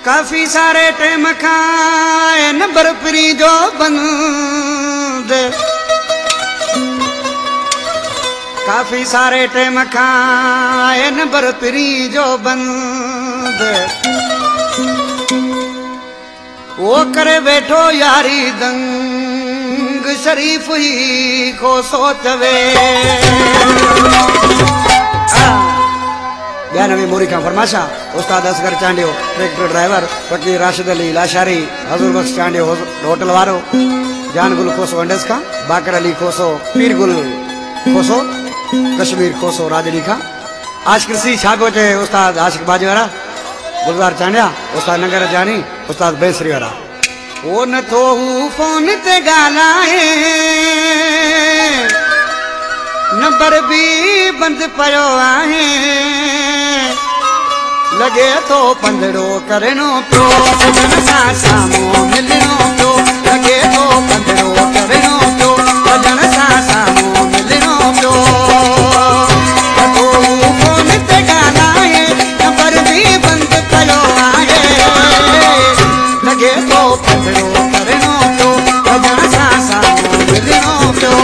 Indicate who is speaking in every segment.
Speaker 1: काफ़ी सारे टाइम खां नंबर फ्री जो बंद काफ़ी सारे टाइम खां नंबर फ्री जो बंद वो करे बैठो यारी दंग शरीफ ही को सोचवे 92 मोरी का फरमाशा उस्ताद असगर चांडियो ट्रैक्टर ड्राइवर फकीर राशिद अली लाशारी हजूर बख्श चांडियो होटल वारो जान गुल खोसो अंडस का बाकर अली खोसो पीर गुल खोसो कश्मीर खोसो राजली का आशिक सी छागो चे उस्ताद आशिक बाजी वारा गुलजार चांडिया उस्ताद नगर जानी उस्ताद बेसरी वारा वो न तो फोन ते गालाए नंबर भी बंद पयो आहे लगे तो पंधड़ो करनो पियो सजन सां साम्हूं मिलणो पियो लगे तो पंधड़ो करनो पियो सजन सां साम्हूं मिलणो पियो तो फोन ते ॻाल्हाए नंबर भी बंद पयो आहे लगे तो पंधड़ो करनो पियो सजन सां साम्हूं मिलणो पियो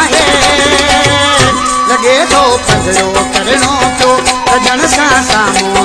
Speaker 2: पंधड़ो करणो पियो सजन सां साम्हूं